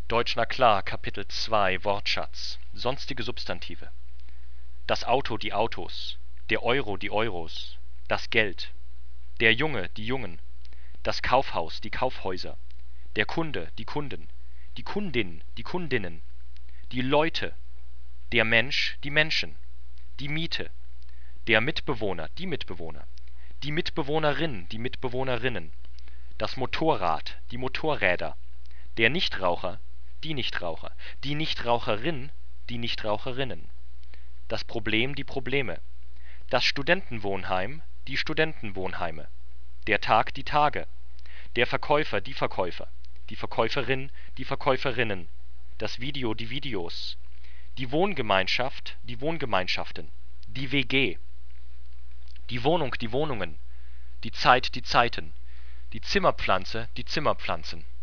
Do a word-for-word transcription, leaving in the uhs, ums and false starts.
Deutsch na klar, Kapitel zwei, Wortschatz. Sonstige Substantive. Das Auto, die Autos. Der Euro, die Euros. Das Geld. Der Junge, die Jungen. Das Kaufhaus, die Kaufhäuser. Der Kunde, die Kunden. Die Kundin, die Kundinnen. Die Leute. Der Mensch, die Menschen. Die Miete. Der Mitbewohner, die Mitbewohner. Die Mitbewohnerin, die Mitbewohnerinnen. Das Motorrad, die Motorräder. Der Nichtraucher, die Nichtraucher. Die Nichtraucherin, die Nichtraucherinnen. Das Problem, die Probleme. Das Studentenwohnheim, die Studentenwohnheime. Der Tag, die Tage. Der Verkäufer, die Verkäufer. Die Verkäuferin, die Verkäuferinnen. Das Video, die Videos. Die Wohngemeinschaft, die Wohngemeinschaften. Die W G. Die Wohnung, die Wohnungen. Die Zeit, die Zeiten. Die Zimmerpflanze, die Zimmerpflanzen